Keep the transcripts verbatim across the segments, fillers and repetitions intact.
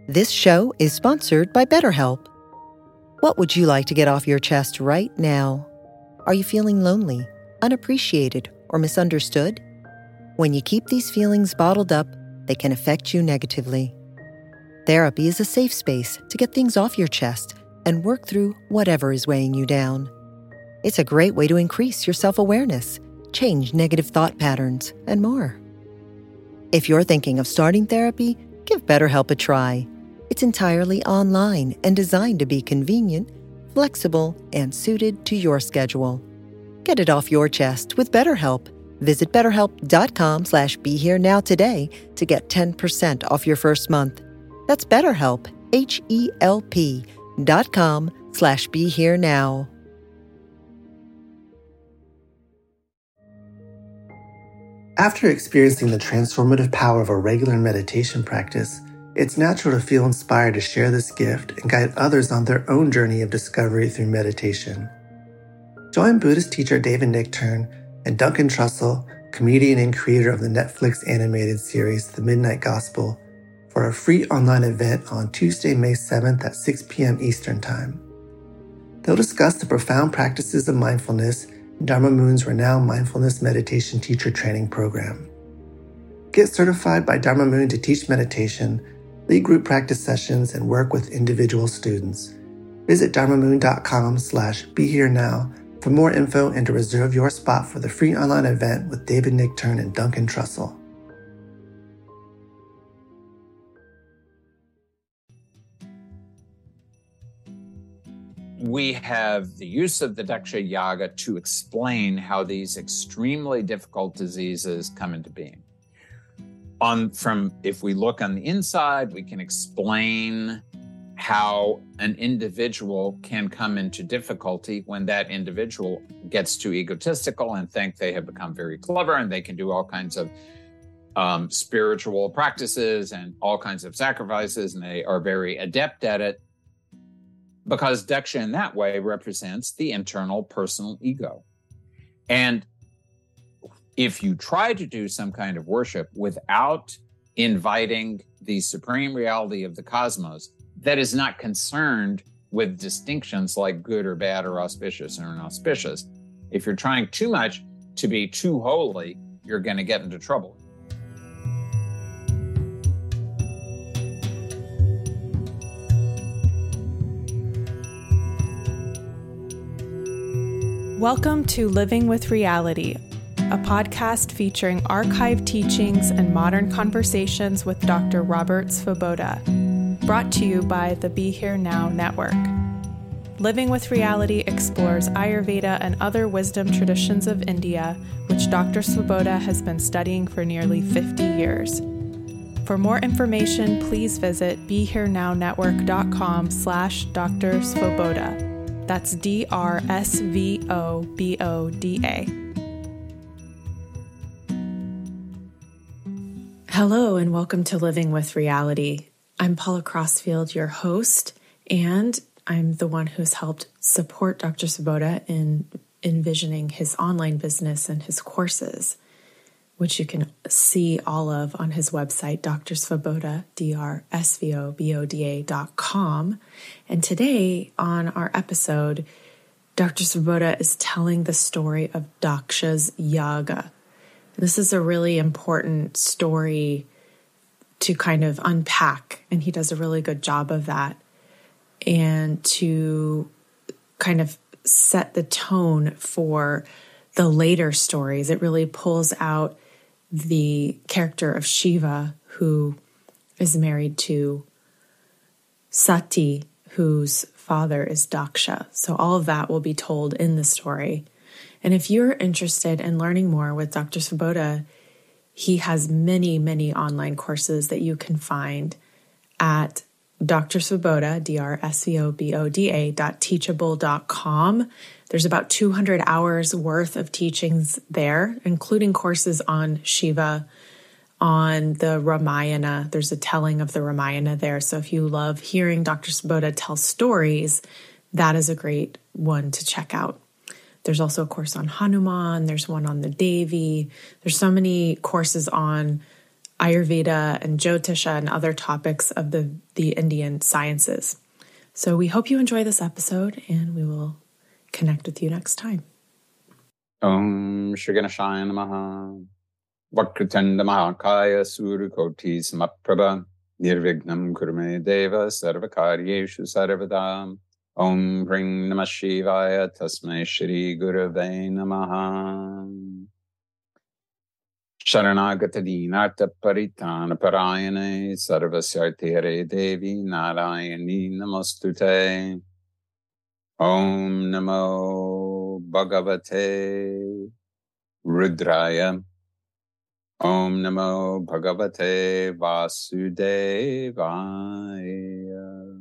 This show is sponsored by BetterHelp. What would you like to get off your chest right now? Are you feeling lonely, unappreciated, or misunderstood? When you keep these feelings bottled up, they can affect you negatively. Therapy is a safe space to get things off your chest and work through whatever is weighing you down. It's a great way to increase your self-awareness, change negative thought patterns, and more. If you're thinking of starting therapy, give BetterHelp a try. It's entirely online and designed to be convenient, flexible, and suited to your schedule. Get it off your chest with BetterHelp. Visit betterhelp.com slash be here now today to get ten percent off your first month. That's BetterHelp, H-E-L-P dot com slash be here now. After experiencing the transformative power of a regular meditation practice, it's natural to feel inspired to share this gift and guide others on their own journey of discovery through meditation. Join Buddhist teacher David Nichtern and Duncan Trussell, comedian and creator of the Netflix animated series The Midnight Gospel, for a free online event on Tuesday, May seventh at six p.m. Eastern Time. They'll discuss the profound practices of mindfulness in Dharma Moon's renowned mindfulness meditation teacher training program. Get certified by Dharma Moon to teach meditation, lead group practice sessions, and work with individual students. Visit dharmamoon.com slash be here now for more info and to reserve your spot for the free online event with David Nichtern and Duncan Trussell. We have the use of the Daksha Yaga to explain how these extremely difficult diseases come into being. On from, if we look on the inside, we can explain how an individual can come into difficulty when that individual gets too egotistical and think they have become very clever and they can do all kinds of um, spiritual practices and all kinds of sacrifices, and they are very adept at it, because Daksha in that way represents the internal personal ego. And if you try to do some kind of worship without inviting the supreme reality of the cosmos that is not concerned with distinctions like good or bad or auspicious or inauspicious, if you're trying too much to be too holy, you're going to get into trouble. Welcome to Living with Reality, a podcast featuring archived teachings and modern conversations with Doctor Robert Svoboda, brought to you by the Be Here Now Network. Living with Reality explores Ayurveda and other wisdom traditions of India, which Doctor Svoboda has been studying for nearly fifty years. For more information, please visit BeHereNowNetwork.com slash Dr. Svoboda. That's D R S V O B O D A. Hello, and welcome to Living with Reality. I'm Paula Crossfield, your host, and I'm the one who's helped support Doctor Svoboda in envisioning his online business and his courses, which you can see all of on his website, Doctor Svoboda, D R S V O B O D A dot com. And today on our episode, Doctor Svoboda is telling the story of Daksha's Yaga. This is a really important story to kind of unpack, and he does a really good job of that, and to kind of set the tone for the later stories. It really pulls out the character of Shiva, who is married to Sati, whose father is Daksha. So all of that will be told in the story. And if you're interested in learning more with Doctor Svoboda, he has many, many online courses that you can find at Doctor Svoboda, D R S V O B O D A dot teachable dot com. There's about two hundred hours worth of teachings there, including courses on Shiva, on the Ramayana. There's a telling of the Ramayana there. So if you love hearing Doctor Svoboda tell stories, that is a great one to check out. There's also a course on Hanuman. There's one on the Devi. There's so many courses on Ayurveda and Jyotisha and other topics of the, the Indian sciences. So we hope you enjoy this episode, and we will connect with you next time. Om Shri Ganeshaya Namaha. Vakratanda Mahakaya Surukoti Samaprabha. Nirvignam Kurme Deva Sarvakaryeshu Sarvadam. Om Hring Namah Shivaya Tasmai Shri Gurave Namaha. Sharanagata Dinartha Paritana Parayane Sarvasyarthere Devi Narayani Namostute. Om Namo Bhagavate Rudraya. Om Namo Bhagavate Vasudevaya.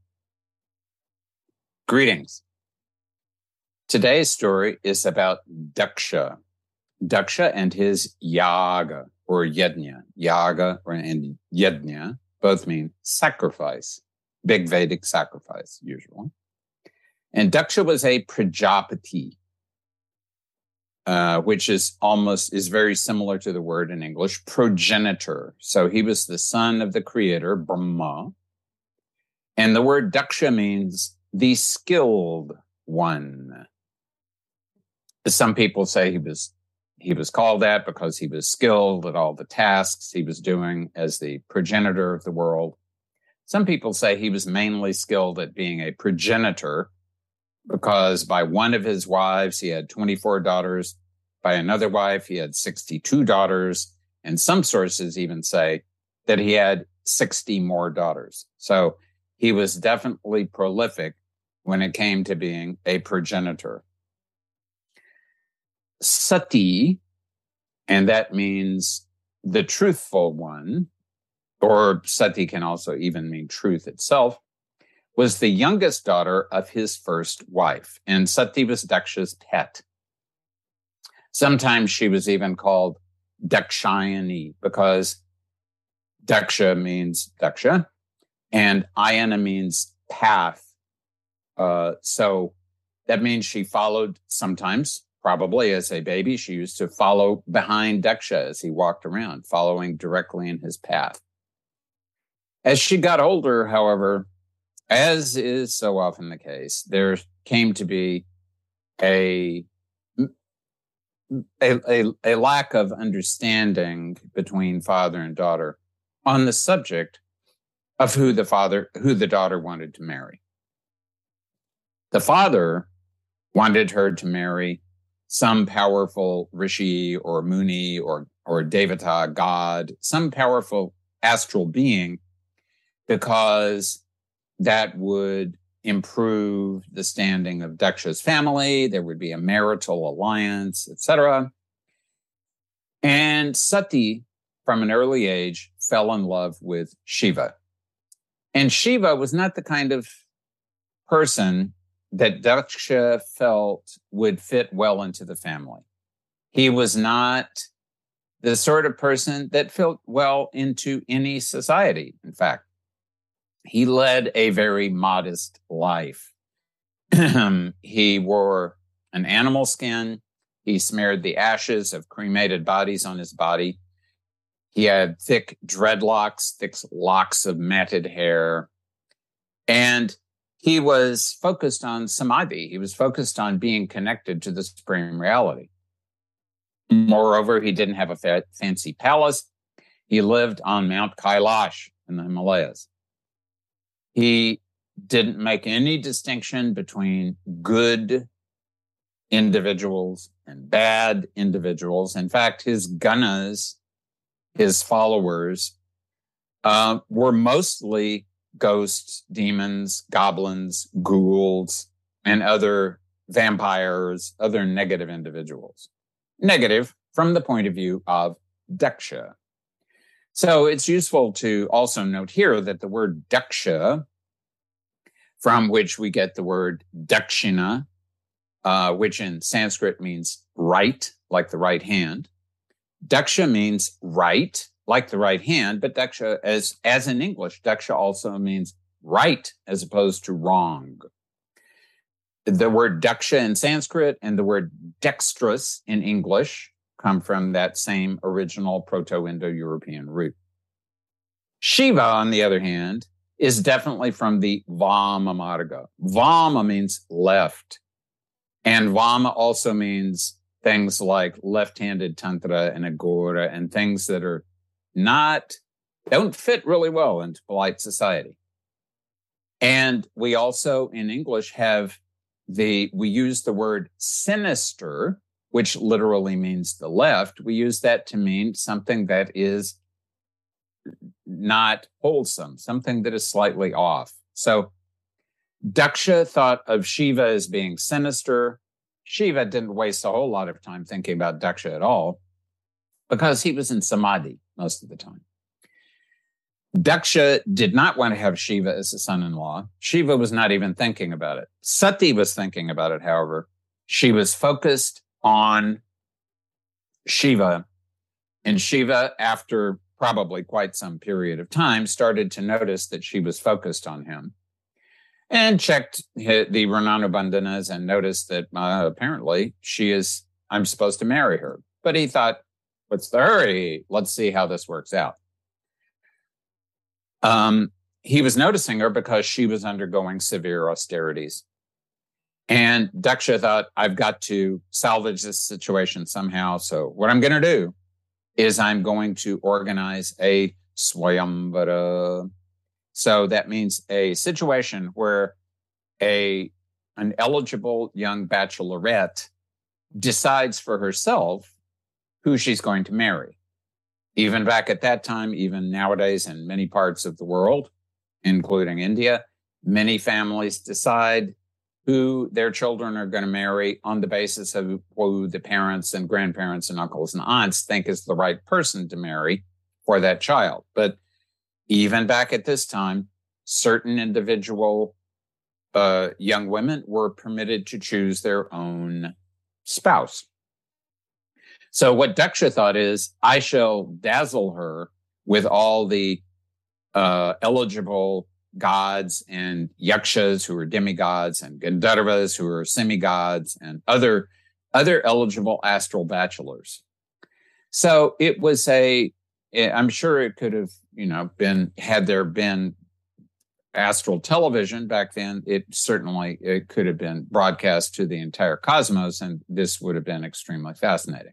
Greetings. Today's story is about Daksha. Daksha and his yaga or yajna. Yaga and yajna both mean sacrifice, big Vedic sacrifice, usually. And Daksha was a Prajapati, uh, which is almost, is very similar to the word in English, progenitor. So he was the son of the creator, Brahma. And the word Daksha means the skilled one. Some people say he was He was called that because he was skilled at all the tasks he was doing as the progenitor of the world. Some people say he was mainly skilled at being a progenitor because by one of his wives, he had twenty-four daughters. By another wife, he had sixty-two daughters. And some sources even say that he had sixty more daughters. So he was definitely prolific when it came to being a progenitor. Sati, and that means the truthful one, or Sati can also even mean truth itself, was the youngest daughter of his first wife. And Sati was Daksha's pet. Sometimes she was even called Dakshayani because Daksha means Daksha and Ayana means path. Uh, so that means she followed sometimes. Probably as a baby, she used to follow behind Daksha as he walked around, following directly in his path. As she got older, however, as is so often the case, there came to be a, a, a, a lack of understanding between father and daughter on the subject of who the father, who the daughter wanted to marry. The father wanted her to marry some powerful rishi or muni or, or devata, god, some powerful astral being, because that would improve the standing of Daksha's family. There would be a marital alliance, et cetera. And Sati, from an early age, fell in love with Shiva. And Shiva was not the kind of person that Daksha felt would fit well into the family. He was not the sort of person that fit well into any society, in fact. He led a very modest life. He wore an animal skin. He smeared the ashes of cremated bodies on his body. He had thick dreadlocks, thick locks of matted hair. And he was focused on samadhi. He was focused on being connected to the supreme reality. Moreover, he didn't have a fa- fancy palace. He lived on Mount Kailash in the Himalayas. He didn't make any distinction between good individuals and bad individuals. In fact, his ganas, his followers, uh, were mostly ghosts, demons, goblins, ghouls, and other vampires, other negative individuals. Negative from the point of view of Daksha. So it's useful to also note here that the word Daksha, from which we get the word Dakshina, uh, which in Sanskrit means right, like the right hand. Daksha means right, like the right hand, but Daksha, as, as in English, Daksha also means right as opposed to wrong. The word Daksha in Sanskrit and the word dexterous in English come from that same original Proto-Indo-European root. Shiva, on the other hand, is definitely from the Vama Marga. Vama means left. And Vama also means things like left-handed Tantra and Agora and things that are not, don't fit really well into polite society. And we also, in English, have the, we use the word sinister, which literally means the left. We use that to mean something that is not wholesome, something that is slightly off. So Daksha thought of Shiva as being sinister. Shiva didn't waste a whole lot of time thinking about Daksha at all because he was in samadhi most of the time. Daksha did not want to have Shiva as a son-in-law. Shiva was not even thinking about it. Sati was thinking about it, however. She was focused on Shiva, and Shiva, after probably quite some period of time, started to notice that she was focused on him and checked the Varnanubandhanas and noticed that uh, apparently she is, I'm supposed to marry her. But he thought, what's the hurry? Let's see how this works out. Um, he was noticing her because she was undergoing severe austerities. And Daksha thought, I've got to salvage this situation somehow. So what I'm going to do is I'm going to organize a Swayamvara. So that means a situation where a an eligible young bachelorette decides for herself who she's going to marry. Even back at that time, even nowadays in many parts of the world, including India, many families decide who their children are going to marry on the basis of who the parents and grandparents and uncles and aunts think is the right person to marry for that child. But even back at this time, certain individual uh, young women were permitted to choose their own spouse. So what Daksha thought is, I shall dazzle her with all the uh, eligible gods and yakshas who are demigods and gandharvas who are semigods and other, other eligible astral bachelors. So it was a, I'm sure it could have, you know, been, had there been astral television back then, it certainly, it could have been broadcast to the entire cosmos, and this would have been extremely fascinating.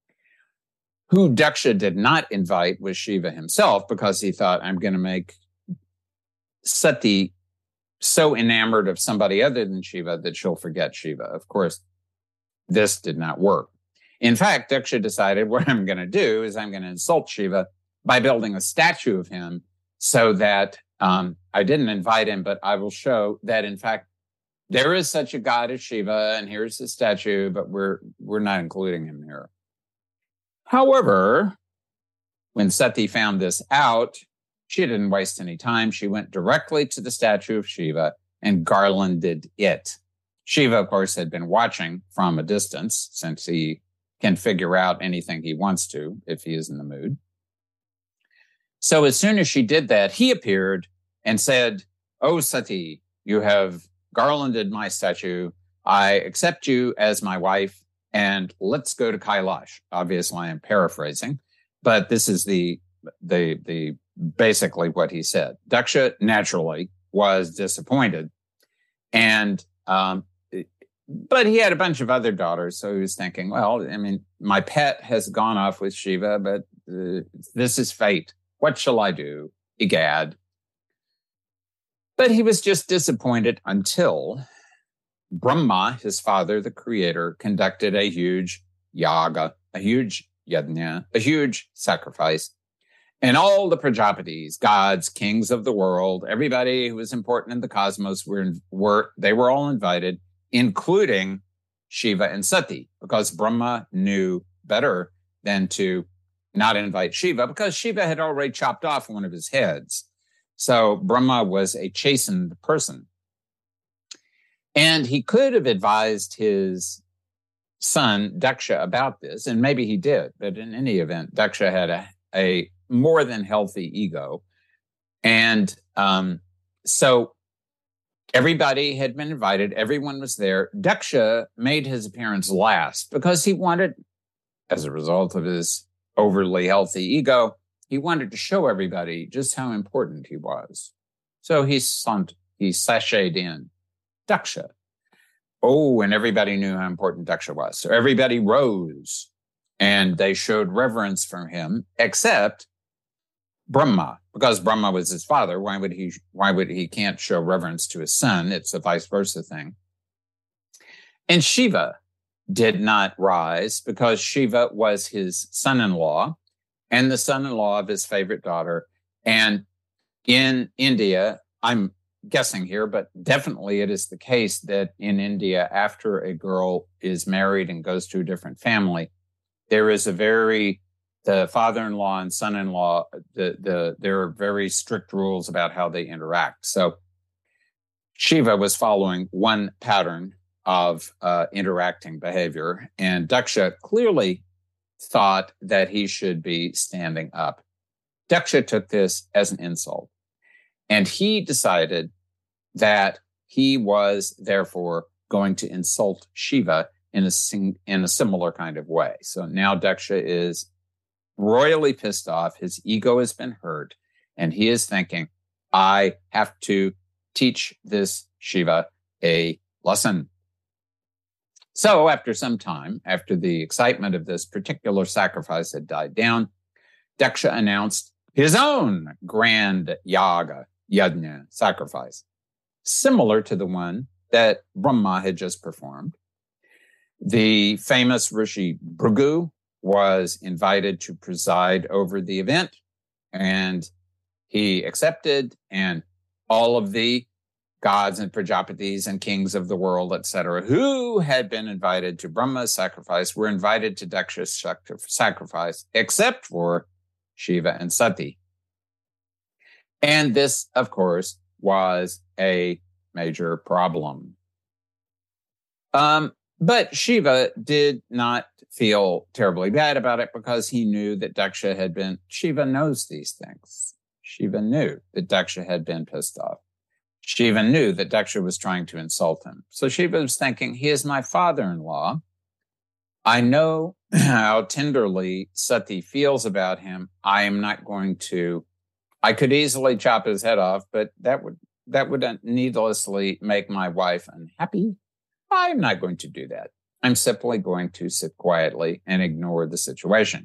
Who Daksha did not invite was Shiva himself, because he thought, I'm going to make Sati so enamored of somebody other than Shiva that she'll forget Shiva. Of course, this did not work. In fact, Daksha decided what I'm going to do is I'm going to insult Shiva by building a statue of him so that um, I didn't invite him, but I will show that, in fact, there is such a god as Shiva, and here's the statue, but we're we're not including him here. However, when Sati found this out, she didn't waste any time. She went directly to the statue of Shiva and garlanded it. Shiva, of course, had been watching from a distance, since he can figure out anything he wants to if he is in the mood. So as soon as she did that, he appeared and said, "Oh, Sati, you have garlanded my statue. I accept you as my wife, and let's go to Kailash." Obviously, I am paraphrasing, but this is the the the basically what he said. Daksha naturally was disappointed, and um, but he had a bunch of other daughters, so he was thinking, well, I mean, my pet has gone off with Shiva, but uh, this is fate. What shall I do? Egad. But he was just disappointed until Brahma, his father, the creator, conducted a huge yaga, a huge yajna, a huge sacrifice. And all the Prajapatis, gods, kings of the world, everybody who was important in the cosmos were, were they were all invited, including Shiva and Sati, because Brahma knew better than to not invite Shiva, because Shiva had already chopped off one of his heads. So Brahma was a chastened person. And he could have advised his son, Daksha, about this, and maybe he did. But in any event, Daksha had a, a more than healthy ego. And um, so everybody had been invited. Everyone was there. Daksha made his appearance last because he wanted as a result of his overly healthy ego, he wanted to show everybody just how important he was. So he sent, he sashayed in Daksha. Oh, and everybody knew how important Daksha was. So everybody rose and they showed reverence for him, except Brahma, because Brahma was his father. Why would he, why would he can't show reverence to his son? It's a vice versa thing. And Shiva did not rise because Shiva was his son-in-law and the son-in-law of his favorite daughter. And in India, I'm guessing here, but definitely it is the case that in India, after a girl is married and goes to a different family, there is a very, the father-in-law and son-in-law, the, the, there are very strict rules about how they interact. So Shiva was following one pattern of uh, interacting behavior, and Daksha clearly thought that he should be standing up. Daksha took this as an insult, and he decided that he was therefore going to insult Shiva in a sing- in a similar kind of way. So now Daksha is royally pissed off. His ego has been hurt, and he is thinking, I have to teach this Shiva a lesson. So after some time, after the excitement of this particular sacrifice had died down, Daksha announced his own grand yaga, yajna, sacrifice, similar to the one that Brahma had just performed. The famous Rishi Bhrigu was invited to preside over the event, and he accepted, and all of the gods and Prajapatis and kings of the world, et cetera, who had been invited to Brahma's sacrifice were invited to Daksha's sacrifice, except for Shiva and Sati. And this, of course, was a major problem. Um, but Shiva did not feel terribly bad about it because he knew that Daksha had been, Shiva knows these things. Shiva knew that Daksha had been pissed off. Shiva knew that Daksha was trying to insult him. So Shiva was thinking, he is my father-in-law. I know how tenderly Sati feels about him. I am not going to, I could easily chop his head off, but that would, that would needlessly make my wife unhappy. I'm not going to do that. I'm simply going to sit quietly and ignore the situation.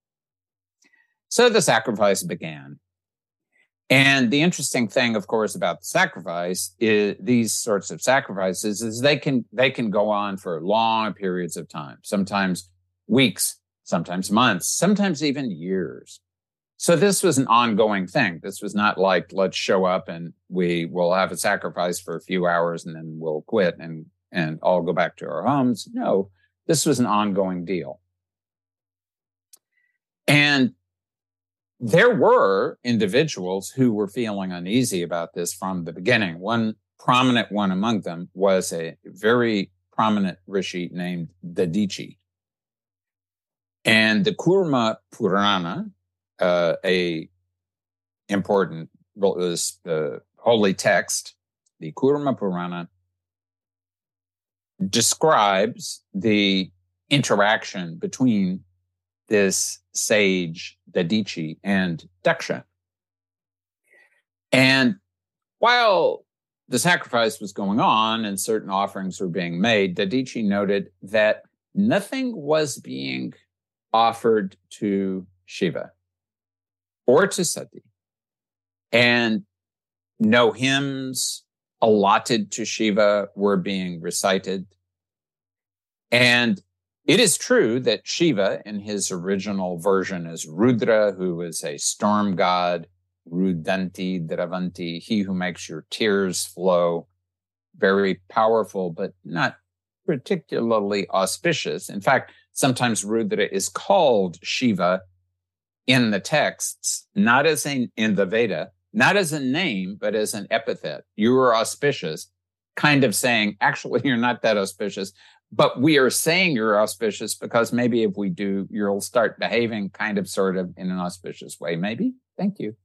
So the sacrifice began. And the interesting thing, of course, about the sacrifice is these sorts of sacrifices is they can, they can go on for long periods of time, sometimes weeks, sometimes months, sometimes even years. So this was an ongoing thing. This was not like, let's show up and we will have a sacrifice for a few hours and then we'll quit and, and all go back to our homes. No, this was an ongoing deal. And there were individuals who were feeling uneasy about this from the beginning. One prominent one among them was a very prominent rishi named Dadichi. And the Kurma Purana, uh, a important uh, holy text, the Kurma Purana, describes the interaction between this sage Dadichi and Daksha. And while the sacrifice was going on and certain offerings were being made, Dadichi noted that nothing was being offered to Shiva or to Sati, and no hymns allotted to Shiva were being recited. And it is true that Shiva, in his original version as Rudra, who is a storm god, Rudanti Dravanti, he who makes your tears flow, very powerful, but not particularly auspicious. In fact, sometimes Rudra is called Shiva in the texts, not as a, in the Veda, not as a name, but as an epithet. You are auspicious, kind of saying, actually, you're not that auspicious. But we are saying you're auspicious because maybe if we do, you'll start behaving kind of sort of in an auspicious way. Maybe. Thank you.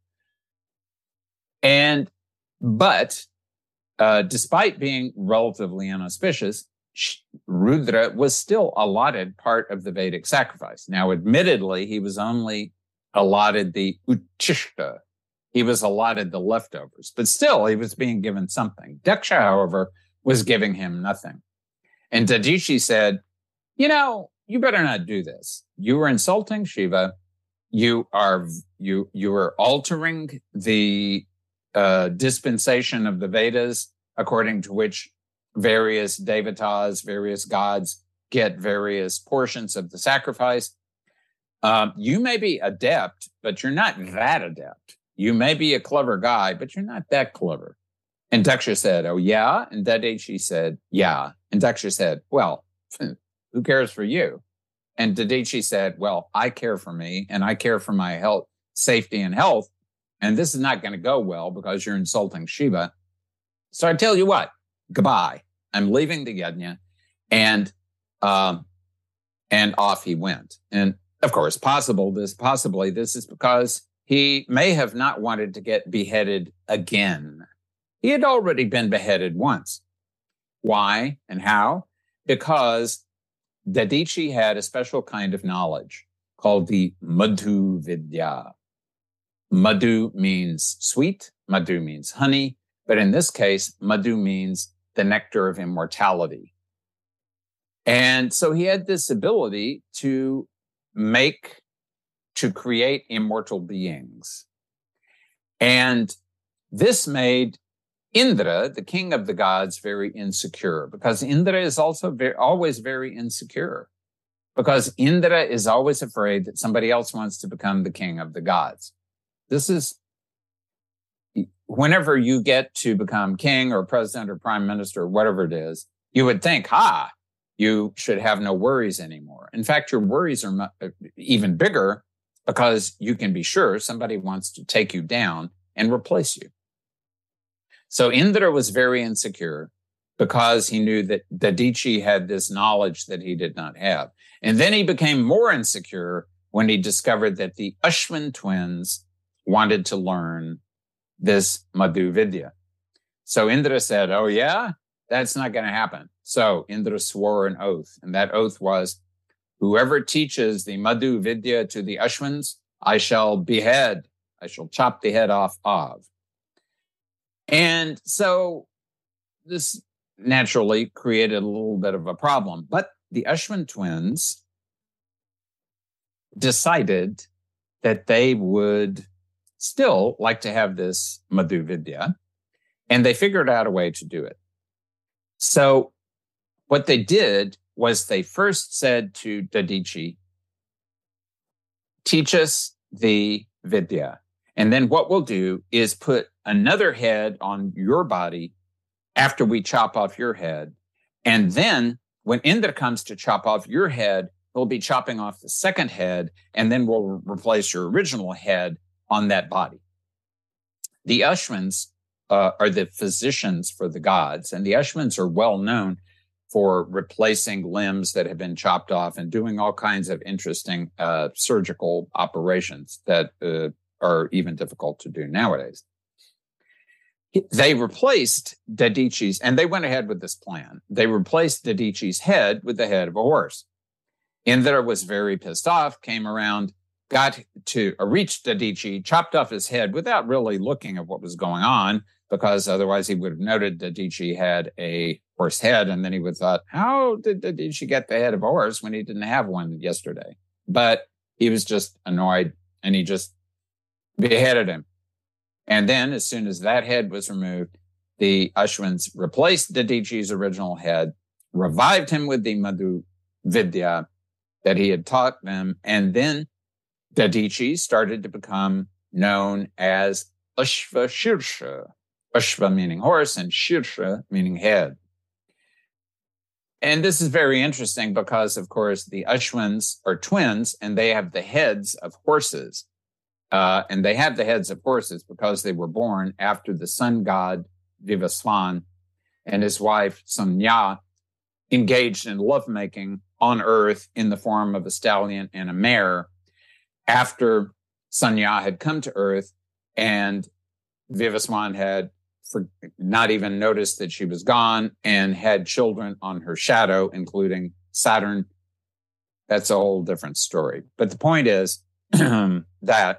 And, but uh, despite being relatively inauspicious, Rudra was still allotted part of the Vedic sacrifice. Now, admittedly, he was only allotted the uchishta. He was allotted the leftovers, but still he was being given something. Daksha, however, was giving him nothing. And Dadichi said, you know, you better not do this. You are insulting Shiva. You are, you, you are altering the uh, dispensation of the Vedas, according to which various devatas, various gods get various portions of the sacrifice. Um, you may be adept, but you're not that adept. You may be a clever guy, but you're not that clever. And Daksha said, oh, yeah? And Dadichi said, yeah. And Daksha said, well, who cares for you? And Dadichi said, well, I care for me, and I care for my health, safety and health. And this is not going to go well because you're insulting Shiva. So I tell you what, goodbye. I'm leaving the yajna. And, um, and off he went. And of course, possible this, possibly this is because he may have not wanted to get beheaded again. He had already been beheaded once. Why and how? Because Dadichi had a special kind of knowledge called the Madhu Vidya. Madhu means sweet, Madhu means honey, but in this case, Madhu means the nectar of immortality. And so he had this ability to make, to create immortal beings. And this made Indra, the king of the gods, very insecure, because Indra is also very, always very insecure, because Indra is always afraid that somebody else wants to become the king of the gods. This is, whenever you get to become king or president or prime minister or whatever it is, you would think, ha, you should have no worries anymore. In fact, your worries are mu- even bigger because you can be sure somebody wants to take you down and replace you. So Indra was very insecure because he knew that Dadichi had this knowledge that he did not have. And then he became more insecure when he discovered that the Ashwin twins wanted to learn this Madhu Vidya. So Indra said, oh yeah, that's not going to happen. So Indra swore an oath, and that oath was, whoever teaches the Madhu Vidya to the Ashwins, I shall behead, I shall chop the head off of. And so this naturally created a little bit of a problem. But the Ashwin twins decided that they would still like to have this Madhu Vidya, and they figured out a way to do it. So what they did was they first said to Dadichi, teach us the Vidya. And then what we'll do is put another head on your body after we chop off your head. And then when Indra comes to chop off your head, he'll be chopping off the second head, and then we'll replace your original head on that body. The Ashwins uh, are the physicians for the gods, and the Ashwins are well known for replacing limbs that have been chopped off and doing all kinds of interesting uh, surgical operations that uh, are even difficult to do nowadays. They replaced Dadichi's, and they went ahead with this plan. They replaced Dadichi's head with the head of a horse. Indra was very pissed off, came around, got to uh, reach Dadichi, chopped off his head without really looking at what was going on, because otherwise he would have noted Dadichi had a horse head, and then he would have thought, how did Dadichi get the head of a horse when he didn't have one yesterday? But he was just annoyed, and he just beheaded him. And then, as soon as that head was removed, the Ashwins replaced Dadichi's original head, revived him with the Madhu Vidya that he had taught them, and then Dadichi started to become known as Ashva Shirsha. Ashva meaning horse, and Shirsha meaning head. And this is very interesting because, of course, the Ashwins are twins, and they have the heads of horses. Uh, and they have the heads of horses because they were born after the sun god Vivaswan and his wife Sanya engaged in lovemaking on earth in the form of a stallion and a mare after Sanya had come to earth and Vivaswan had for, not even noticed that she was gone, and had children on her shadow, including Saturn. That's a whole different story. But the point is that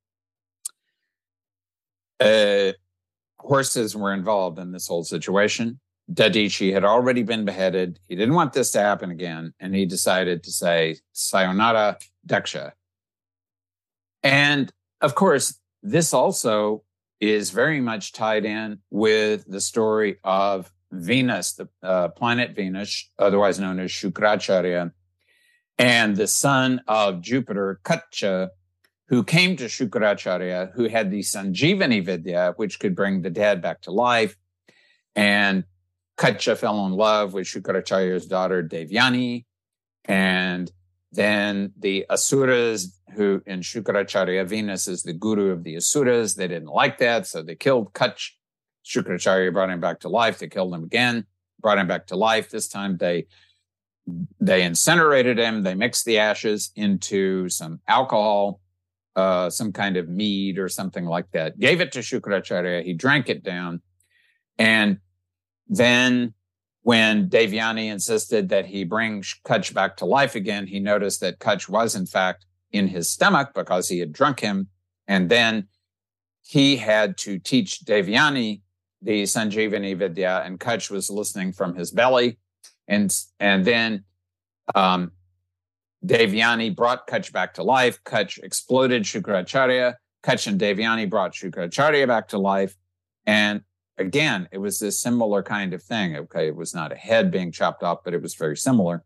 uh, horses were involved in this whole situation. Dadichi had already been beheaded. He didn't want this to happen again, and he decided to say, sayonara, Daksha. And, of course, this also is very much tied in with the story of Venus, the uh, planet Venus, otherwise known as Shukracharya, and the son of Jupiter, Kacha, who came to Shukracharya, who had the Sanjivani Vidya, which could bring the dead back to life. And Kacha fell in love with Shukracharya's daughter, Devyani. And then the Asuras, who in Shukracharya, Venus is the guru of the Asuras. They didn't like that, so they killed Kach. Shukracharya brought him back to life. They killed him again, brought him back to life. This time they they incinerated him. They mixed the ashes into some alcohol, uh, some kind of mead or something like that. Gave it to Shukracharya. He drank it down. And then when Devyani insisted that he bring Kach back to life again, he noticed that Kach was, in fact, in his stomach because he had drunk him. And then he had to teach Devyani the Sanjivani Vidya, and Kach was listening from his belly. And, and then um, Devyani brought Kach back to life. Kach exploded Shukracharya. Kach and Devyani brought Shukracharya back to life. And again, it was this similar kind of thing. Okay, it was not a head being chopped off, but it was very similar.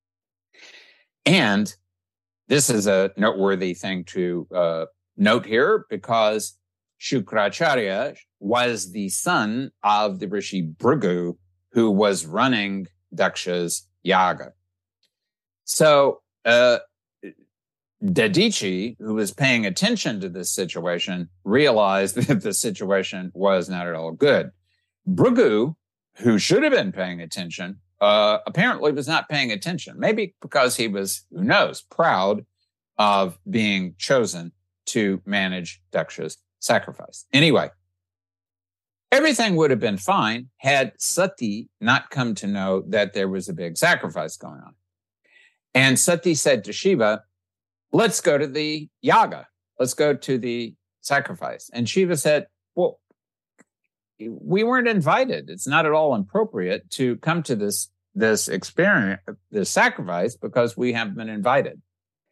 And this is a noteworthy thing to uh, note here, because Shukracharya was the son of the Rishi Bhrigu, who was running Daksha's yaga. So uh, Dadichi, who was paying attention to this situation, realized that the situation was not at all good. Bhrigu, who should have been paying attention, uh, apparently was not paying attention. Maybe because he was, who knows, proud of being chosen to manage Daksha's sacrifice. Anyway, everything would have been fine had Sati not come to know that there was a big sacrifice going on. And Sati said to Shiva, let's go to the yaga. Let's go to the sacrifice. And Shiva said, well, we weren't invited. It's not at all appropriate to come to this, this experience, this sacrifice, because we haven't been invited.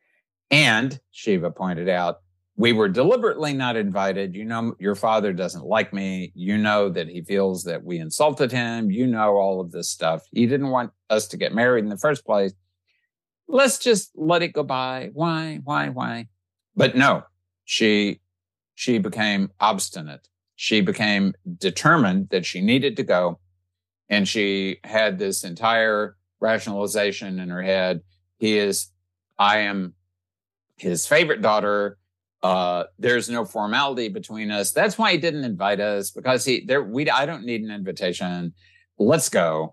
And Shiva pointed out, we were deliberately not invited. You know, your father doesn't like me. You know that he feels that we insulted him. You know all of this stuff. He didn't want us to get married in the first place. Let's just let it go by. Why, why, why? But no, she, she became obstinate. She became determined that she needed to go. And she had this entire rationalization in her head. He is, I am his favorite daughter. Uh, there's no formality between us. That's why he didn't invite us, because he, there, we, I don't need an invitation. Let's go.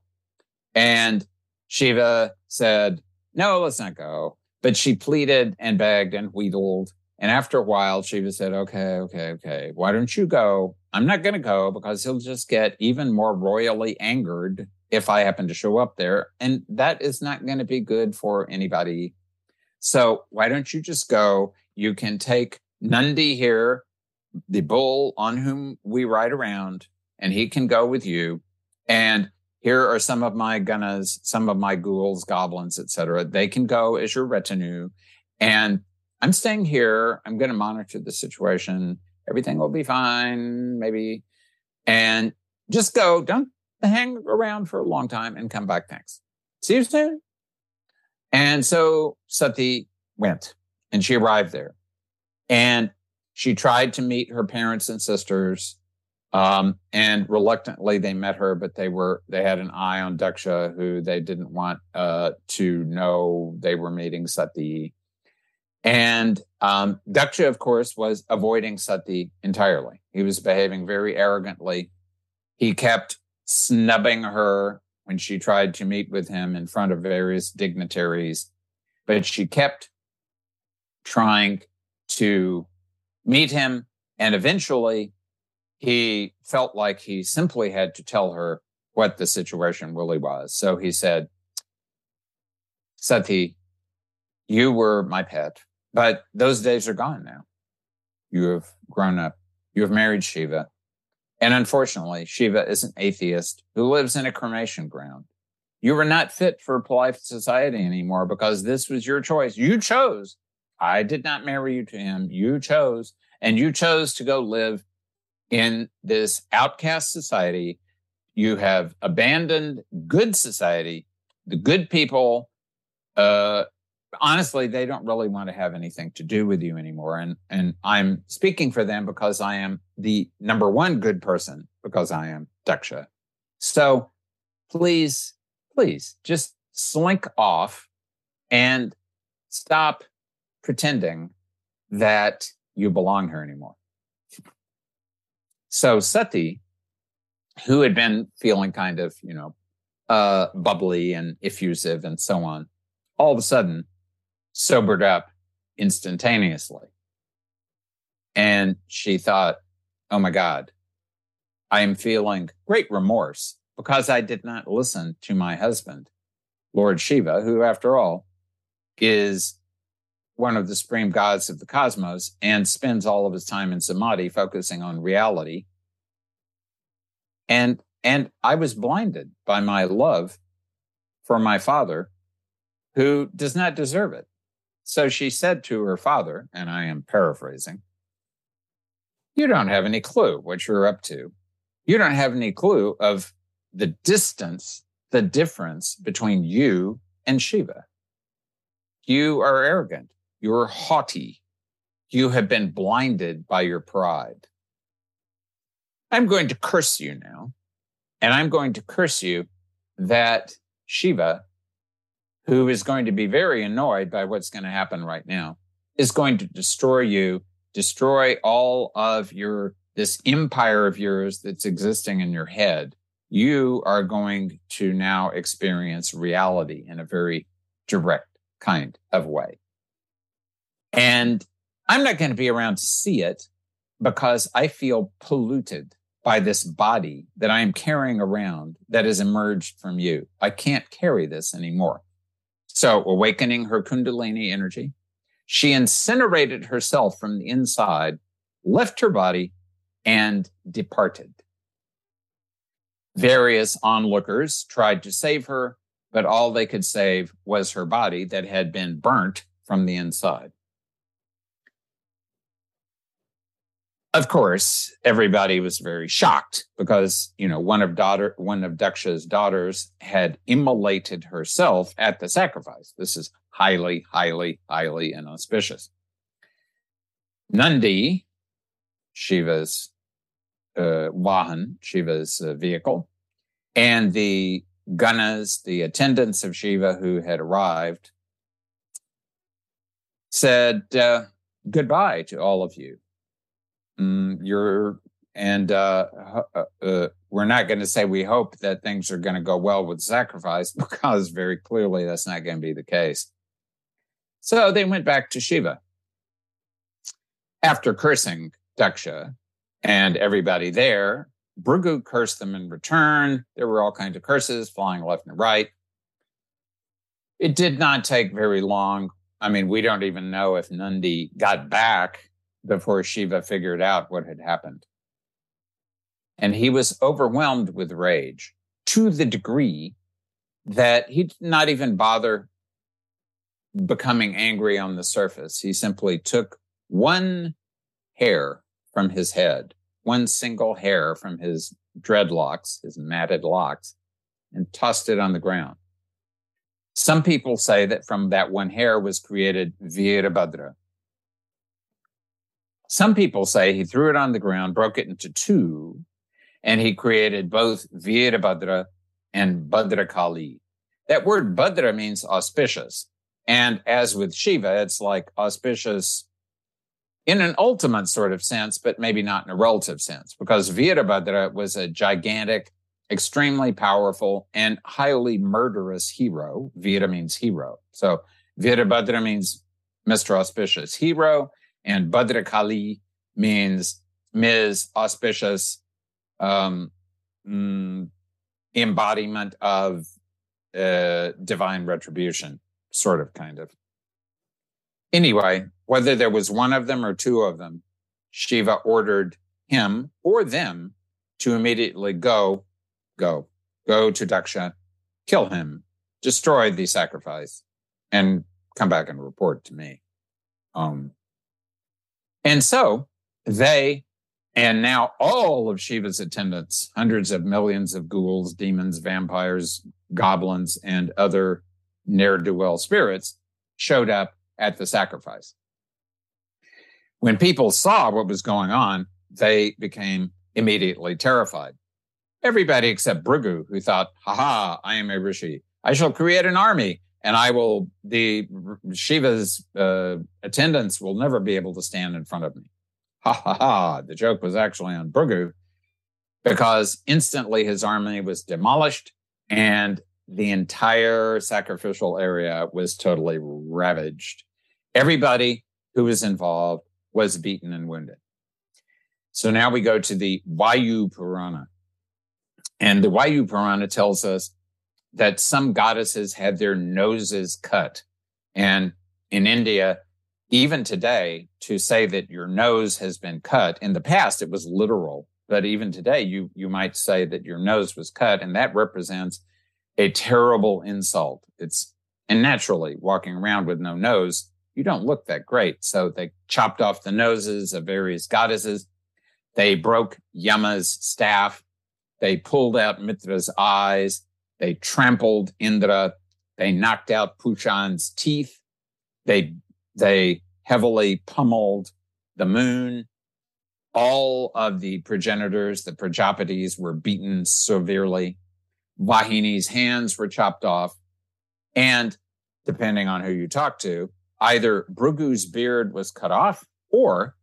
And Shiva said, no, let's not go. But she pleaded and begged and wheedled. And after a while, Shiva said, okay, okay, okay. Why don't you go? I'm not going to go because he'll just get even more royally angered if I happen to show up there. And that is not going to be good for anybody. So why don't you just go? You can take Nandi here, the bull on whom we ride around, and he can go with you. And here are some of my ganas, some of my ghouls, goblins, et cetera. They can go as your retinue. And I'm staying here. I'm going to monitor the situation. Everything will be fine, maybe. And just go. Don't hang around for a long time and come back. Thanks. See you soon. And so Sati went, and she arrived there. And she tried to meet her parents and sisters. Um, and reluctantly they met her, but they were, they had an eye on Daksha, who they didn't want, uh, to know they were meeting Sati. And, um, Daksha, of course, was avoiding Sati entirely. He was behaving very arrogantly. He kept snubbing her when she tried to meet with him in front of various dignitaries, but she kept trying to meet him. And eventually he felt like he simply had to tell her what the situation really was. So he said, Sati, you were my pet, but those days are gone now. You have grown up. You have married Shiva. And unfortunately, Shiva is an atheist who lives in a cremation ground. You were not fit for polite society anymore because this was your choice. You chose. I did not marry you to him. You chose. And you chose to go live in this outcast society. You have abandoned good society. The good people, uh, honestly, they don't really want to have anything to do with you anymore. And, and I'm speaking for them because I am the number one good person, because I am Daksha. So please, please just slink off and stop pretending that you belong here anymore. So Sati, who had been feeling kind of, you know, uh, bubbly and effusive and so on, all of a sudden sobered up instantaneously. And she thought, oh my God, I am feeling great remorse because I did not listen to my husband, Lord Shiva, who, after all, is one of the supreme gods of the cosmos and spends all of his time in samadhi focusing on reality. And, and I was blinded by my love for my father, who does not deserve it. So she said to her father, and I am paraphrasing, you don't have any clue what you're up to. You don't have any clue of the distance, the difference between you and Shiva. You are arrogant. You're haughty. You have been blinded by your pride. I'm going to curse you now, and I'm going to curse you that Shiva, who is going to be very annoyed by what's going to happen right now, is going to destroy you, destroy all of your, this empire of yours that's existing in your head. You are going to now experience reality in a very direct kind of way. And I'm not going to be around to see it because I feel polluted by this body that I am carrying around that has emerged from you. I can't carry this anymore. So awakening her Kundalini energy, she incinerated herself from the inside, left her body, and departed. Various onlookers tried to save her, but all they could save was her body that had been burnt from the inside. Of course, everybody was very shocked because, you know, one of daughter, one of Daksha's daughters had immolated herself at the sacrifice. This is highly, highly, highly inauspicious. Nandi, Shiva's uh, Vahan, Shiva's uh, vehicle, and the Ganas, the attendants of Shiva who had arrived, said uh, goodbye to all of you. Mm, you're and uh, uh, uh, we're not going to say we hope that things are going to go well with sacrifice, because very clearly that's not going to be the case. So they went back to Shiva. After cursing Daksha and everybody there, Bhrigu cursed them in return. There were all kinds of curses flying left and right. It did not take very long. I mean, we don't even know if Nandi got back before Shiva figured out what had happened. And he was overwhelmed with rage to the degree that he did not even bother becoming angry on the surface. He simply took one hair from his head, one single hair from his dreadlocks, his matted locks, and tossed it on the ground. Some people say that from that one hair was created Virabhadra. Some people say he threw it on the ground, broke it into two, and he created both Virabhadra and Bhadrakali. That word Bhadra means auspicious. And as with Shiva, it's like auspicious in an ultimate sort of sense, but maybe not in a relative sense, because Virabhadra was a gigantic, extremely powerful, and highly murderous hero. Vira means hero. So Virabhadra means Mister Auspicious Hero, and Bhadrakali means Miz Auspicious um, mm, embodiment of uh, divine retribution, sort of, kind of. Anyway, whether there was one of them or two of them, Shiva ordered him or them to immediately go, go, go to Daksha, kill him, destroy the sacrifice, and come back and report to me. Um, and so they, and now all of Shiva's attendants, hundreds of millions of ghouls, demons, vampires, goblins, and other ne'er-do-well spirits showed up at the sacrifice. When people saw what was going on, they became immediately terrified. Everybody except Bhrigu, who thought, ha ha, I am a rishi. I shall create an army, and I will, the Shiva's uh, attendants will never be able to stand in front of me. Ha ha ha. The joke was actually on Bhrigu, because instantly his army was demolished and the entire sacrificial area was totally ravaged. Everybody who was involved was beaten and wounded. So now we go to the Vayu Purana. And the Vayu Purana tells us that some goddesses had their noses cut. And in India, even today, to say that your nose has been cut, in the past it was literal, but even today you, you might say that your nose was cut, and that represents a terrible insult. It's, and naturally, walking around with no nose, you don't look that great. So they chopped off the noses of various goddesses. They broke Yama's staff. They pulled out Mitra's eyes. They trampled Indra. They knocked out Pushan's teeth. They, they heavily pummeled the moon. All of the progenitors, the Prajapatis, were beaten severely. Vahini's hands were chopped off. And depending on who you talk to, either Bhrigu's beard was cut off, or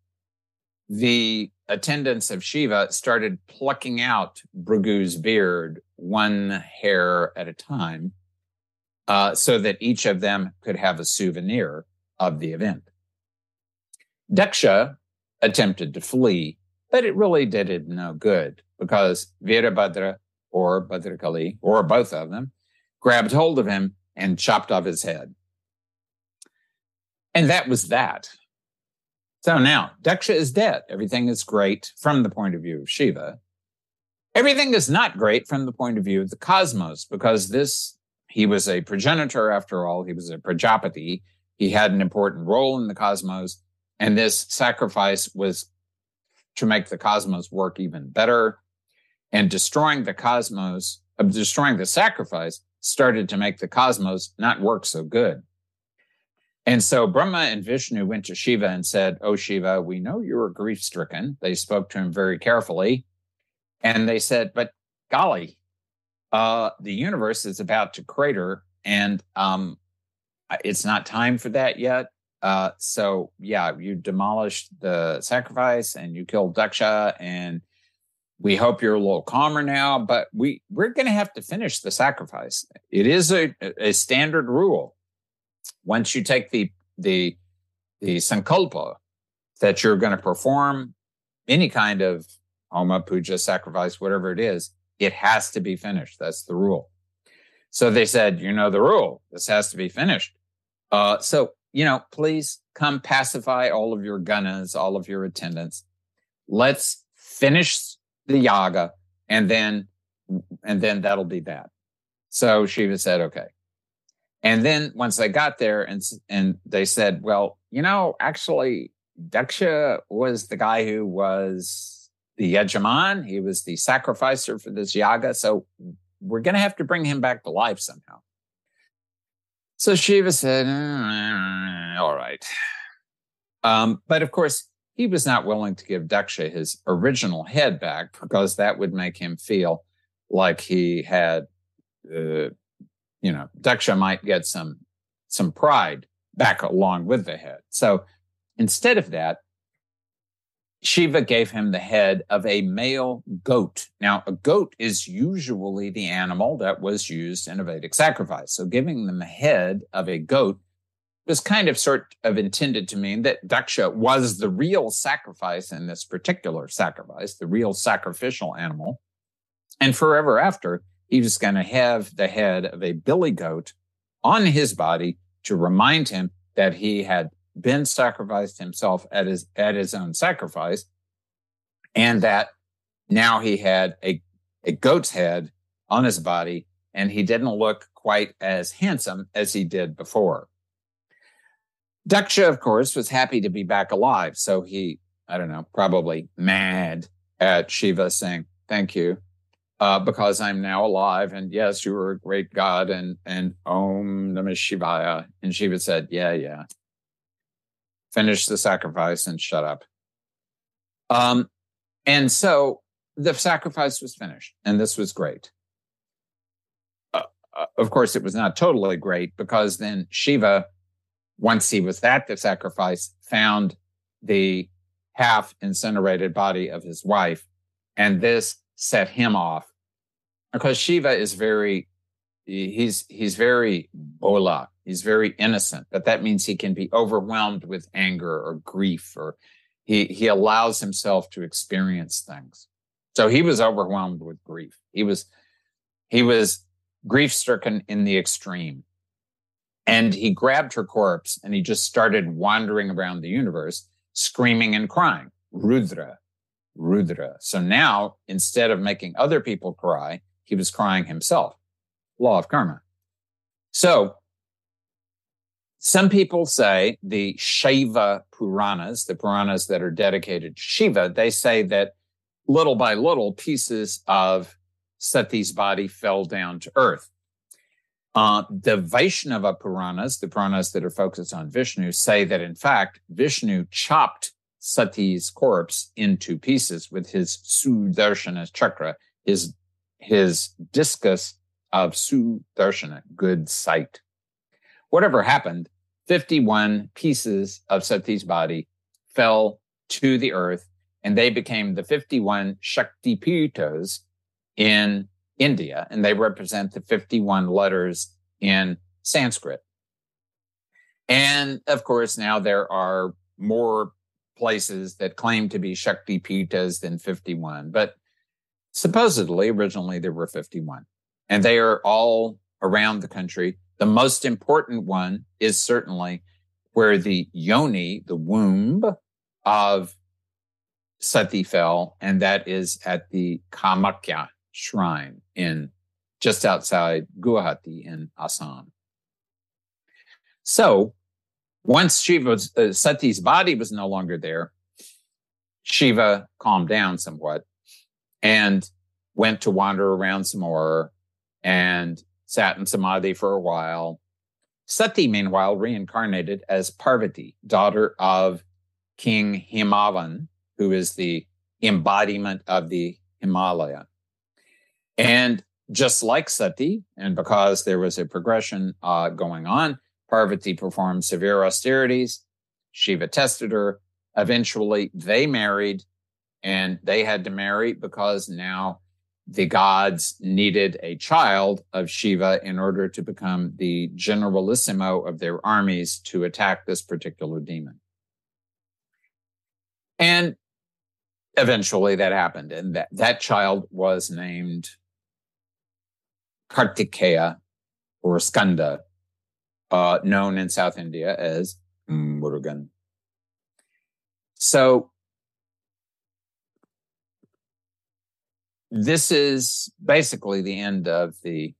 the attendants of Shiva started plucking out Bhrigu's beard one hair at a time, uh, so that each of them could have a souvenir of the event. Daksha attempted to flee, but it really did it no good, because Virabhadra, or Bhadrakali, or both of them, grabbed hold of him and chopped off his head. And that was that. So now, Daksha is dead. Everything is great from the point of view of Shiva. Everything is not great from the point of view of the cosmos, because this, he was a progenitor after all. He was a Prajapati. He had an important role in the cosmos. And this sacrifice was to make the cosmos work even better. And destroying the cosmos, uh, destroying the sacrifice, started to make the cosmos not work so good. And so Brahma and Vishnu went to Shiva and said, "Oh, Shiva, we know you are grief-stricken." They spoke to him very carefully. And they said, "But golly, uh, the universe is about to crater, and um, it's not time for that yet. Uh, so, yeah, you demolished the sacrifice and you killed Daksha, and we hope you're a little calmer now, but we, we're going to have to finish the sacrifice. It is a, a standard rule. Once you take the, the, the sankalpa that you're going to perform any kind of homa, puja, sacrifice, whatever it is, it has to be finished. That's the rule." So they said, "You know the rule. This has to be finished. Uh, so, you know, please come pacify all of your ganas, all of your attendants. Let's finish the yaga, and then, and then that'll be that." So Shiva said, "Okay." And then once they got there, and and they said, "Well, you know, actually, Daksha was the guy who was the Yajaman. He was the sacrificer for this yaga. So we're going to have to bring him back to life somehow." So Shiva said, mm, all right. Um, but of course, he was not willing to give Daksha his original head back, because that would make him feel like he had, uh, you know, Daksha might get some, some pride back along with the head. So instead of that, Shiva gave him the head of a male goat. Now, a goat is usually the animal that was used in a Vedic sacrifice. So giving them the head of a goat was kind of sort of intended to mean that Daksha was the real sacrifice in this particular sacrifice, the real sacrificial animal. And forever after, he was going to have the head of a billy goat on his body to remind him that he had been sacrificed himself at his, at his own sacrifice, and that now he had a, a goat's head on his body, and he didn't look quite as handsome as he did before. Daksha, of course, was happy to be back alive. So he, I don't know, probably mad at Shiva saying, thank you, uh, because I'm now alive. And yes, you were a great God. And, and Om Namah Shivaya. And Shiva said, yeah, yeah. Finish the sacrifice and shut up. Um, and so the sacrifice was finished. And this was great. Uh, uh, of course, it was not totally great, because then Shiva, once he was at the sacrifice, found the half incinerated body of his wife. And this set him off, because Shiva is very, he's, he's very bola. He's very innocent, but that means he can be overwhelmed with anger or grief, or he, he allows himself to experience things. So he was overwhelmed with grief. He was, he was grief-stricken in the extreme. And he grabbed her corpse and he just started wandering around the universe, screaming and crying, Rudra, Rudra. So now, instead of making other people cry, he was crying himself. Law of karma. So some people say the Shaiva Puranas, the Puranas that are dedicated to Shiva, they say that little by little pieces of Sati's body fell down to earth. Uh, the Vaishnava Puranas, the Puranas that are focused on Vishnu, say that, in fact, Vishnu chopped Sati's corpse into pieces with his Sudarshana chakra, his, his discus of Sudarshana, good sight. Whatever happened, fifty-one pieces of Sati's body fell to the earth, and they became the fifty-one Shaktipitas in India, and they represent the fifty-one letters in Sanskrit. And of course, now there are more places that claim to be Shaktipitas than fifty-one, but supposedly originally there were fifty-one, and they are all around the country. The most important one is certainly where the yoni, the womb of Sati fell, and that is at the Kamakya shrine in just outside Guwahati in Assam. So once Shiva's, uh, Sati's body was no longer there, Shiva calmed down somewhat and went to wander around some more and sat in samadhi for a while. Sati, meanwhile, reincarnated as Parvati, daughter of King Himavan, who is the embodiment of the Himalaya. And just like Sati, and because there was a progression uh, going on, Parvati performed severe austerities. Shiva tested her. Eventually, they married, and they had to marry because now the gods needed a child of Shiva in order to become the generalissimo of their armies to attack this particular demon. And eventually that happened, and that, that child was named Kartikeya or Skanda, uh, known in South India as Murugan. So this is basically the end of the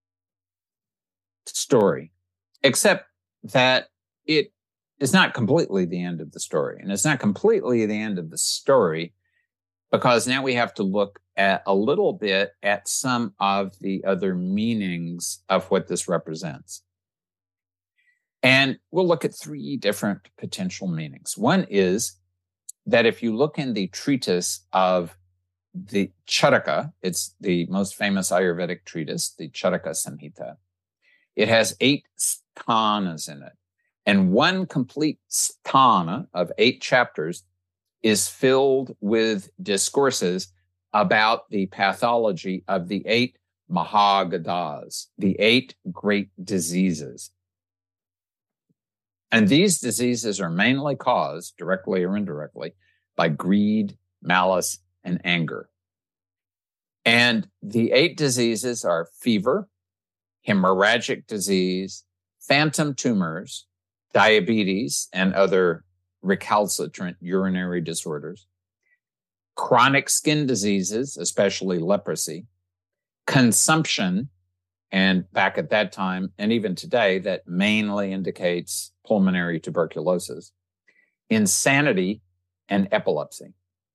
story, except that it is not completely the end of the story. And it's not completely the end of the story because now we have to look at a little bit at some of the other meanings of what this represents. And we'll look at three different potential meanings. One is that if you look in the treatise of the Charaka, it's the most famous Ayurvedic treatise, the Charaka Samhita. It has eight sthanas in it. And one complete sthana of eight chapters is filled with discourses about the pathology of the eight Mahagadas, the eight great diseases. And these diseases are mainly caused, directly or indirectly, by greed, malice, and anger. And the eight diseases are fever, hemorrhagic disease, phantom tumors, diabetes, and other recalcitrant urinary disorders, chronic skin diseases, especially leprosy, consumption, and back at that time, and even today, that mainly indicates pulmonary tuberculosis, insanity, and epilepsy.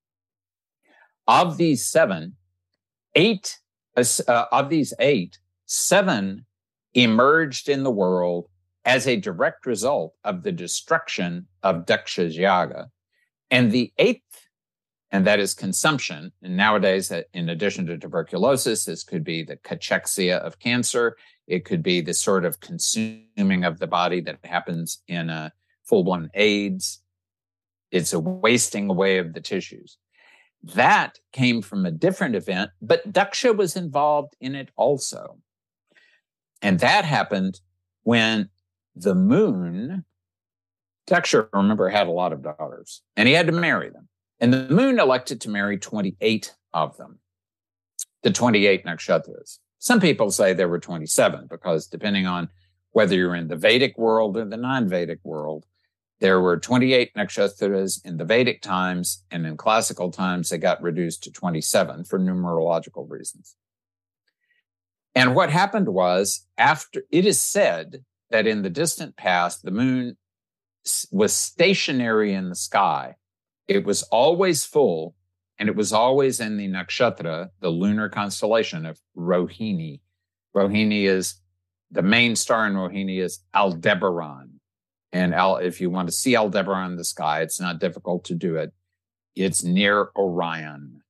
Of these seven, eight, uh, of these eight, seven emerged in the world as a direct result of the destruction of Daksha's yaga. And the eighth, and that is consumption. And nowadays, in addition to tuberculosis, this could be the cachexia of cancer. It could be the sort of consuming of the body that happens in a full-blown AIDS. It's a wasting away of the tissues. That came from a different event, but Daksha was involved in it also. And that happened when the moon, Daksha, remember, had a lot of daughters, and he had to marry them. And the moon elected to marry twenty-eight of them, the twenty-eight nakshatras. Some people say there were twenty-seven, because depending on whether you're in the Vedic world or the non-Vedic world, there were twenty-eight nakshatras in the Vedic times, and in classical times, they got reduced to twenty-seven for numerological reasons. And what happened was, after it is said that in the distant past, the moon was stationary in the sky. It was always full, and it was always in the nakshatra, the lunar constellation of Rohini. Rohini is, the main star in Rohini is Aldebaran. And Al, if you want to see Aldebaran in the sky, it's not difficult to do it. It's near Orion.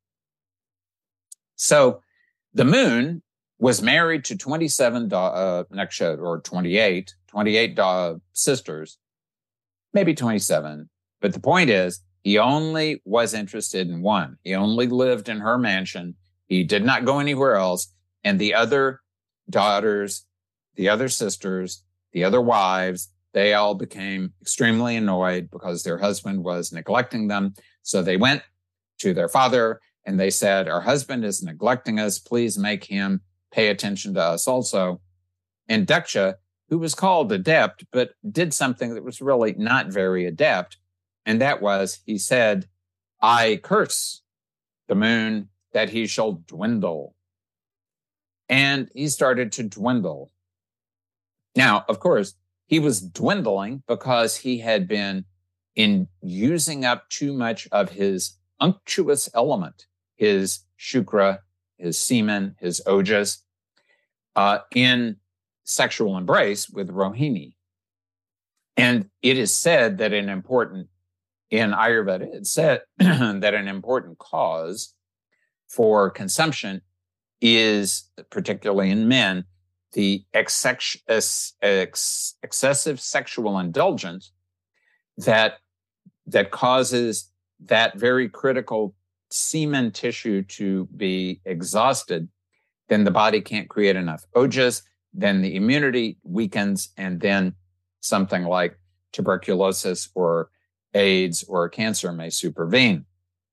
So the moon was married to twenty-seven uh, nakshatra, or twenty-eight, twenty-eight uh, sisters, maybe twenty-seven. But the point is, he only was interested in one. He only lived in her mansion. He did not go anywhere else. And the other daughters, the other sisters, the other wives, they all became extremely annoyed because their husband was neglecting them. So they went to their father and they said, our husband is neglecting us. Please make him pay attention to us also. And Daksha, who was called adept, but did something that was really not very adept, and that was, he said, I curse the moon that he shall dwindle. And he started to dwindle. Now, of course, he was dwindling because he had been in using up too much of his unctuous element, his shukra, his semen, his ojas, uh, in sexual embrace with Rohini. And it is said that an important In Ayurveda, it said that an important cause for consumption is, particularly in men, the ex- ex- excessive sexual indulgence that, that causes that very critical semen tissue to be exhausted. Then the body can't create enough ojas, then the immunity weakens, and then something like tuberculosis or AIDS or cancer may supervene.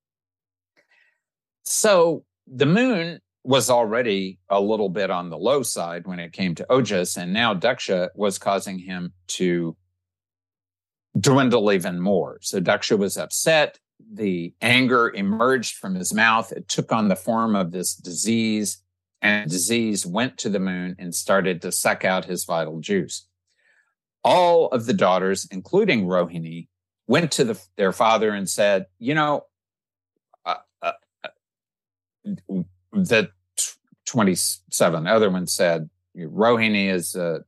So the moon was already a little bit on the low side when it came to ojas, and now Daksha was causing him to dwindle even more. So Daksha was upset. The anger emerged from his mouth. It took on the form of this disease, and the disease went to the moon and started to suck out his vital juice. All of the daughters, including Rohini, went to the, their father and said, you know, uh, uh, the t- twenty-seven other ones said, Rohini is uh,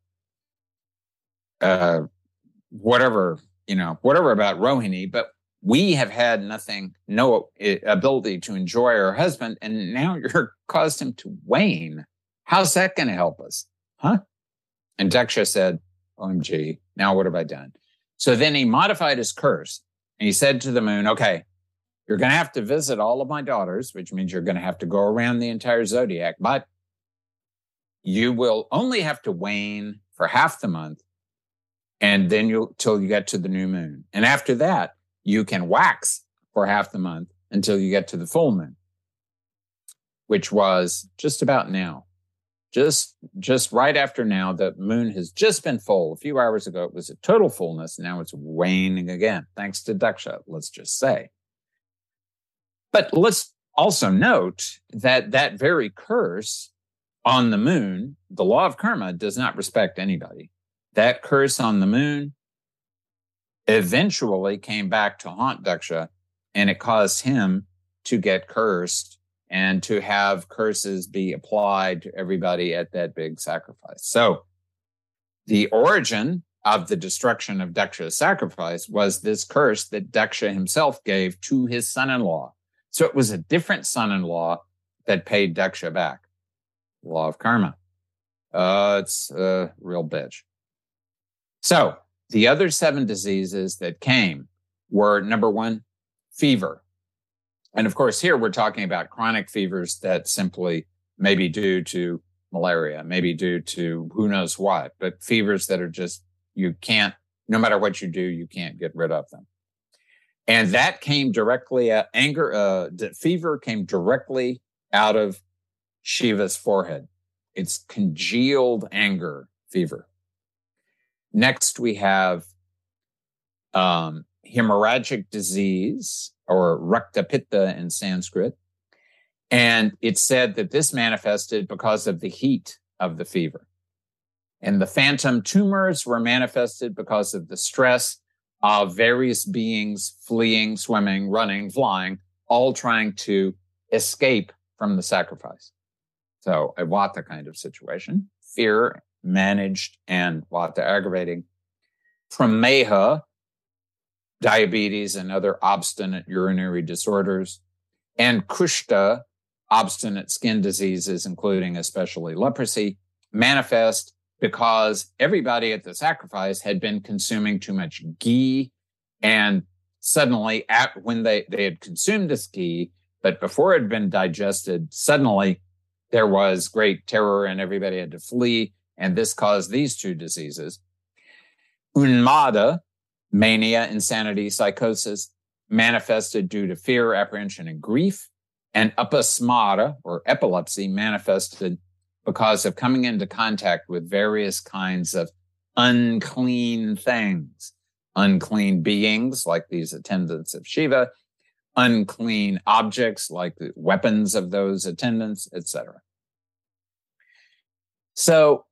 uh, whatever, you know, whatever about Rohini, but we have had nothing, no ability to enjoy our husband, and now you're caused him to wane. How's that going to help us? Huh? And Daksha said, O M G, now what have I done? So then he modified his curse, and he said to the moon, okay, you're going to have to visit all of my daughters, which means you're going to have to go around the entire zodiac, but you will only have to wane for half the month, and then you till you get to the new moon. And after that, you can wax for half the month until you get to the full moon, which was just about now. Just, just right after now, the moon has just been full. A few hours ago, it was a total fullness. Now it's waning again, thanks to Daksha, let's just say. But let's also note that that very curse on the moon, the law of karma, does not respect anybody. That curse on the moon eventually came back to haunt Daksha, and it caused him to get cursed and to have curses be applied to everybody at that big sacrifice. So the origin of the destruction of Daksha's sacrifice was this curse that Daksha himself gave to his son-in-law. So it was a different son-in-law that paid Daksha back. Law of karma. Uh, it's a real bitch. So the other seven diseases that came were, number one, fever. And of course, here we're talking about chronic fevers that simply may be due to malaria, maybe due to who knows what, but fevers that are just, you can't, no matter what you do, you can't get rid of them. And that came directly at anger, uh, fever came directly out of Shiva's forehead. It's congealed anger fever. Next, we have um, hemorrhagic disease, or Raktapitta in Sanskrit. And it's said that this manifested because of the heat of the fever. And the phantom tumors were manifested because of the stress of various beings fleeing, swimming, running, flying, all trying to escape from the sacrifice. So a Vata kind of situation, fear managed and Vata aggravating. Prameha, diabetes and other obstinate urinary disorders, and Kushta, obstinate skin diseases, including especially leprosy, manifest because everybody at the sacrifice had been consuming too much ghee, and suddenly, at, when they, they had consumed this ghee, but before it had been digested, suddenly there was great terror and everybody had to flee, and this caused these two diseases. Unmada, mania, insanity, psychosis, manifested due to fear, apprehension, and grief. And apasmara, or epilepsy, manifested because of coming into contact with various kinds of unclean things. Unclean beings, like these attendants of Shiva, unclean objects, like the weapons of those attendants, et cetera. So,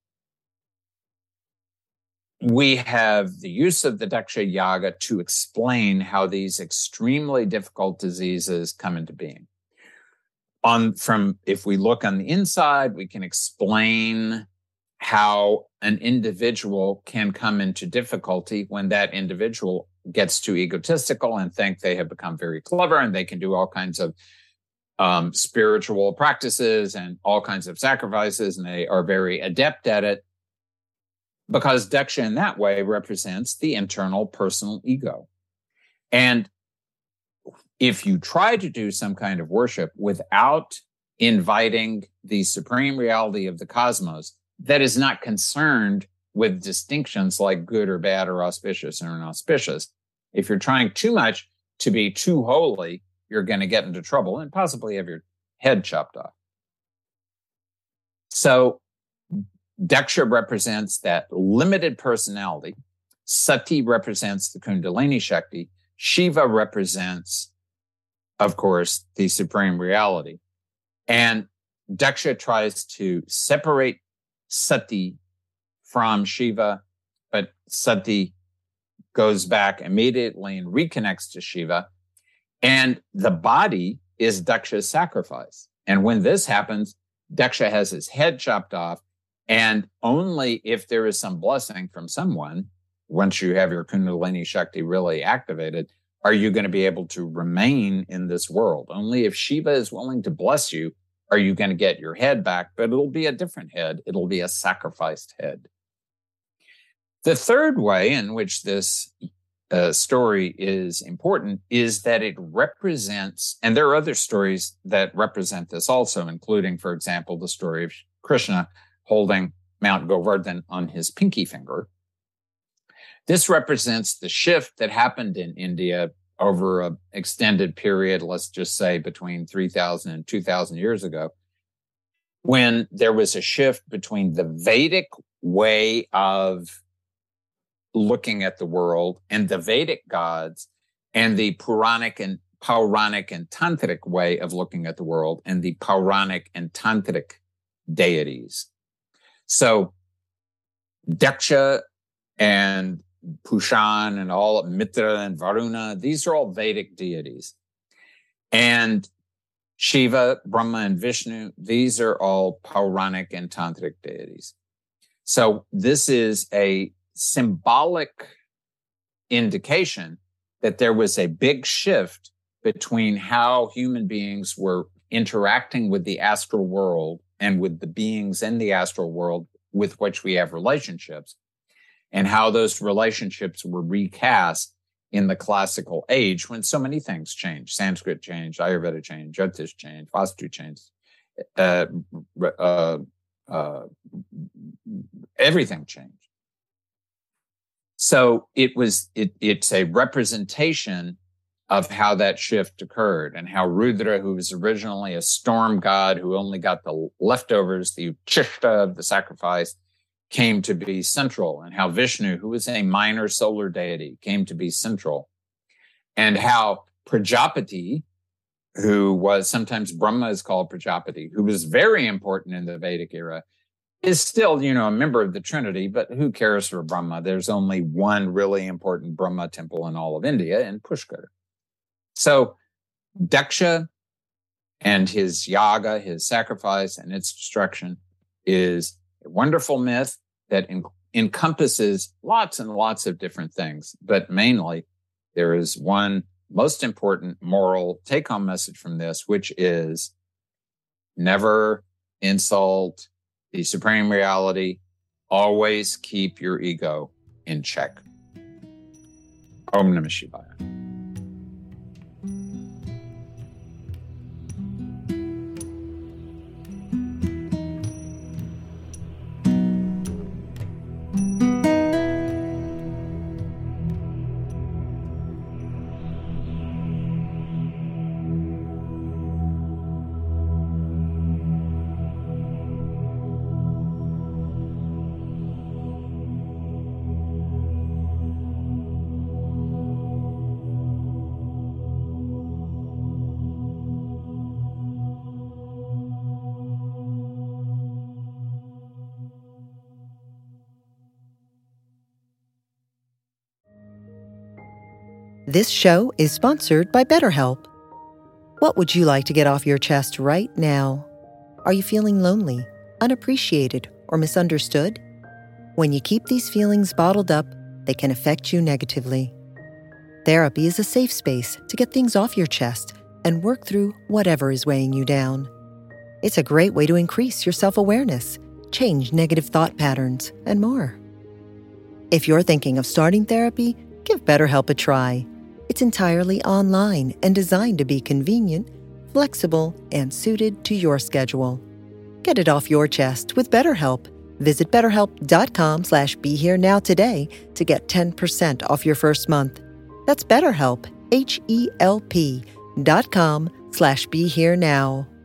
we have the use of the Daksha Yaga to explain how these extremely difficult diseases come into being. On from, if we look on the inside, we can explain how an individual can come into difficulty when that individual gets too egotistical and think they have become very clever and they can do all kinds of um, spiritual practices and all kinds of sacrifices, and they are very adept at it. Because Daksha in that way represents the internal personal ego. And if you try to do some kind of worship without inviting the supreme reality of the cosmos that is not concerned with distinctions like good or bad or auspicious or inauspicious, if you're trying too much to be too holy, you're going to get into trouble and possibly have your head chopped off. So, Daksha represents that limited personality. Sati represents the Kundalini Shakti. Shiva represents, of course, the supreme reality. And Daksha tries to separate Sati from Shiva, but Sati goes back immediately and reconnects to Shiva. And the body is Daksha's sacrifice. And when this happens, Daksha has his head chopped off. And only if there is some blessing from someone, once you have your Kundalini Shakti really activated, are you going to be able to remain in this world. Only if Shiva is willing to bless you, are you going to get your head back, but it'll be a different head. It'll be a sacrificed head. The third way in which this uh, story is important is that it represents, and there are other stories that represent this also, including, for example, the story of Krishna holding Mount Govardhan on his pinky finger. This represents the shift that happened in India over an extended period, let's just say between three thousand and two thousand years ago, when there was a shift between the Vedic way of looking at the world and the Vedic gods and the Puranic and Pauranic and Tantric way of looking at the world and the Pauranic and Tantric deities. So Daksha and Pushan and all Mitra and Varuna, these are all Vedic deities. And Shiva, Brahma, and Vishnu, these are all Pauranic and Tantric deities. So this is a symbolic indication that there was a big shift between how human beings were interacting with the astral world and with the beings in the astral world with which we have relationships, and how those relationships were recast in the classical age when so many things changed. Sanskrit changed, Ayurveda changed, Jyotish changed, Vastu changed, uh, uh, uh, everything changed. So it was, it, it's a representation of how that shift occurred, and how Rudra, who was originally a storm god who only got the leftovers, the uchishta of the sacrifice, came to be central, and how Vishnu, who was a minor solar deity, came to be central, and how Prajapati, who was sometimes Brahma is called Prajapati, who was very important in the Vedic era, is still, you know, a member of the Trinity, but who cares for Brahma? There's only one really important Brahma temple in all of India, in Pushkar. So Daksha and his yaga, his sacrifice and its destruction, is a wonderful myth that en- encompasses lots and lots of different things. But mainly, there is one most important moral take-home message from this, which is never insult the supreme reality. Always keep your ego in check. Om Namah Shivaya. This show is sponsored by BetterHelp. What would you like to get off your chest right now? Are you feeling lonely, unappreciated, or misunderstood? When you keep these feelings bottled up, they can affect you negatively. Therapy is a safe space to get things off your chest and work through whatever is weighing you down. It's a great way to increase your self-awareness, change negative thought patterns, and more. If you're thinking of starting therapy, give BetterHelp a try. It's entirely online and designed to be convenient, flexible, and suited to your schedule. Get it off your chest with BetterHelp. Visit betterhelp.com slash be here now today to get ten percent off your first month. That's BetterHelp, H E L P dot com slash be here now.